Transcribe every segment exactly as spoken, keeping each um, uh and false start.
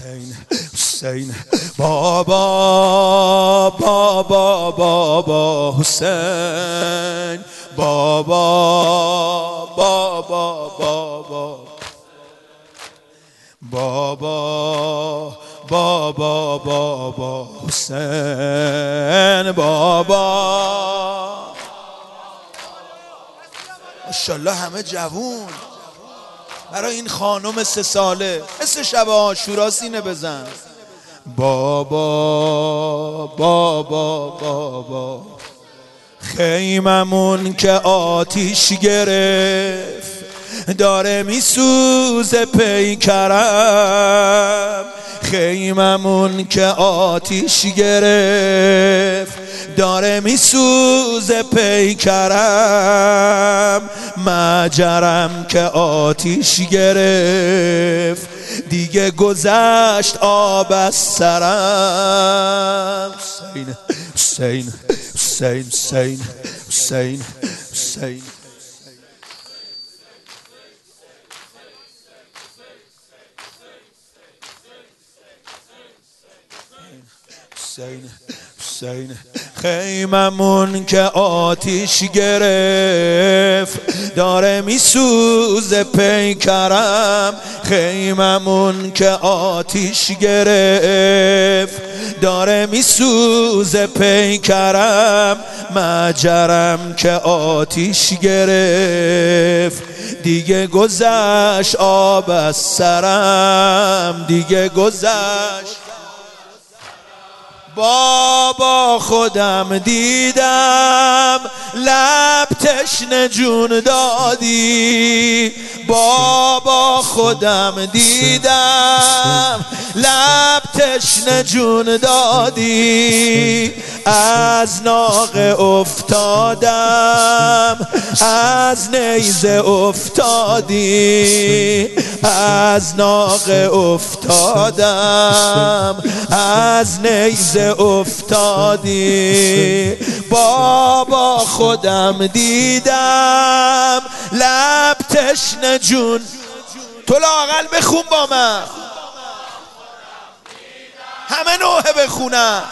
حسین حسین بابا بابا بابا حسین بابا بابا بابا بابا بابا بابا حسین بابا. ماشاءالله همه جوون. برای این خانم سه ساله مثل شب عاشورا سینه بزن. بابا بابا بابا خیممون که آتیش گرفت داره میسوزه پیکرم. خیممون که آتیش گرفت داره میسوزه پیکرم. مجرم که آتیش گرفت دیگه گذشت آب از سرم. حسین حسین حسین حسین حسین حسین حسین خیممون که آتیش گرفت داره میسوزه پیکرم. خیممون که آتیش گرفت داره میسوزه پیکرم. مجرم که آتیش گرفت دیگه گذشت آب از سرم. دیگه گذشت. بابا خودم دیدم لب تشنه جون دادی. بابا خودم دیدم لب تشنه جون دادی. از ناقه افتادم از نیزه افتادی. از ناقه افتادم از نیزه افتادی. بابا خودم دیدم لب تشنه جون. تو لااقل بخون با من همه نوحه بخونم.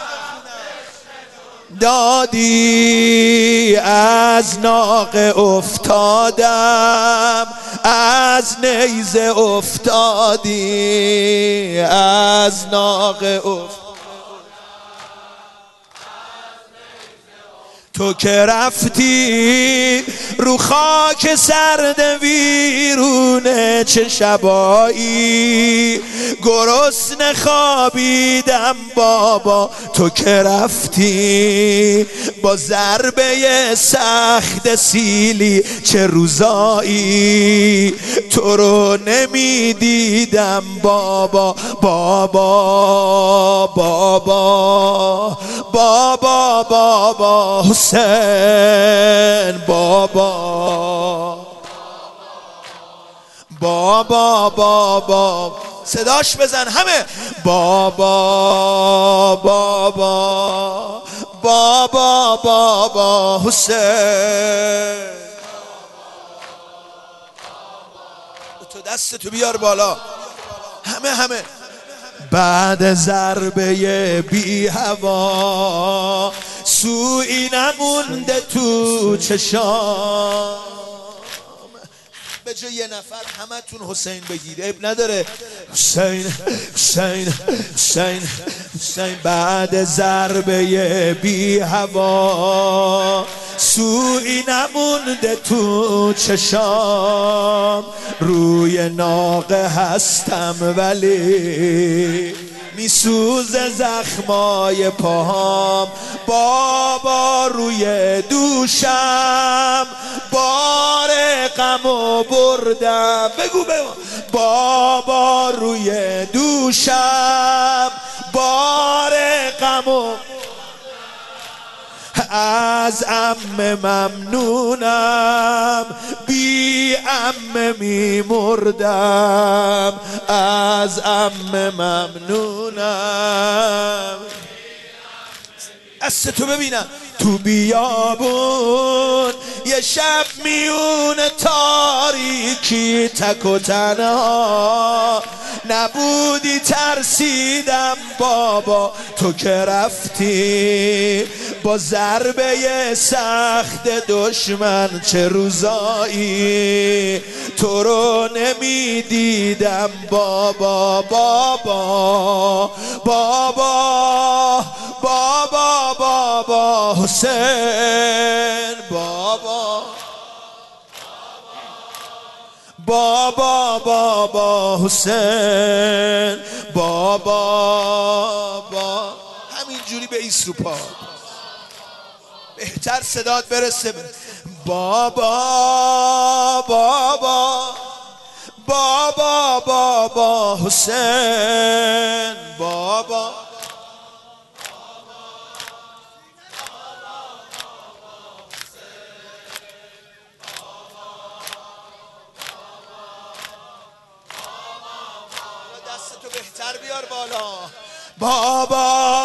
دادی از ناقه افتادم از نیزه افتادی. از ناقه افتادم تو که رفتی رو خاک سرد ویرونه. چه شبایی گرسنه خوابیدم بابا. تو که رفتی با ضربه سخت سیلی. چه روزایی تو رو نمیدیدم بابا. بابا بابا بابا بابا حسین بابا بابا بابا صداش بزن همه. بابا بابا بابا بابا حسین. تو دستتو بیار بالا همه همه. بعد ضربه بی هوا سوئی نمونده تو چشام. به جای یه نفر همه تون حسین بگیر عیب نداره. حسین حسین حسین حسین. بعد ضربه بی هوا سوئی نمونده تو چشام. روی ناقه هستم ولی میسوزه زخمای پاهام. بابا روی دوشم بار غمو بردم. بگو بگو. بابا روی دوشم بار غمو. از عمه ممنونم بی عمه میمردم. از عمه ممنونم. دستتو ببینم تو بیابون یه شب میون تاریکی تک و تنها نبودی ترسیدم بابا تو که رفتی با ضربه سخت دشمن چه روزایی تو رو نمیدیدم بابا بابا بابا بابا بابا حسین بابا بابا بابا حسین بابا با همینجوری به ایسرو پا بهتر صدات برسه بابا بابا بابا بابا حسین بابا دستتو بهتر بیار بالا بابا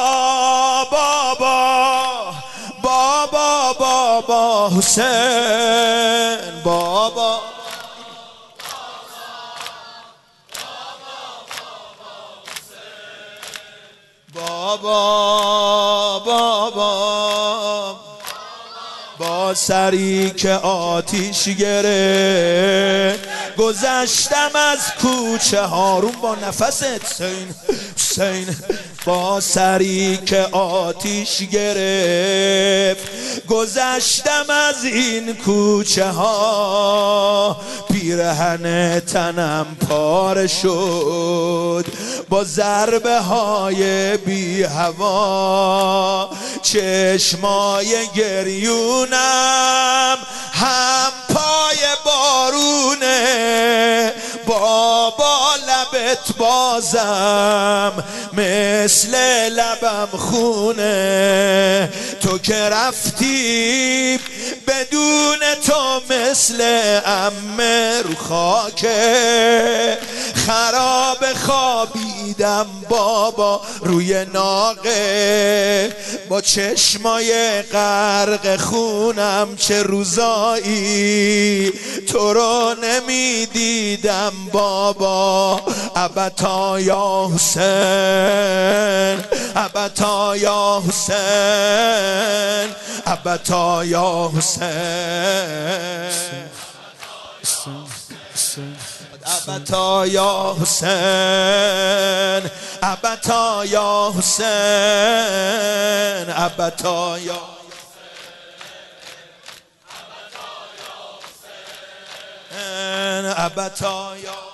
بابا بابا بابا حسین بابا بابا بابا با سری که آتیش گرفت گذشتم از کوچه هارون با نفست حسین حسین با سری که آتیش گرفت گذشتم از این کوچه ها پیرهن تنم پاره شد با ضربه های بی هوا چشمای گریونم هم پای بارونه بابا لبت بازم مثل لبم خونه تو که رفتی بدون تو مثل عمه رو خاک خراب خوابیدم بابا روی ناقه با چشمای غرق خونم چه روزایی تو رو نمیدیدم بابا ابتا یا حسین ابتا یا حسین ابتا یا حسین ابتا یا حسین ابتا یا حسین ابتا یا حسین ابتا یا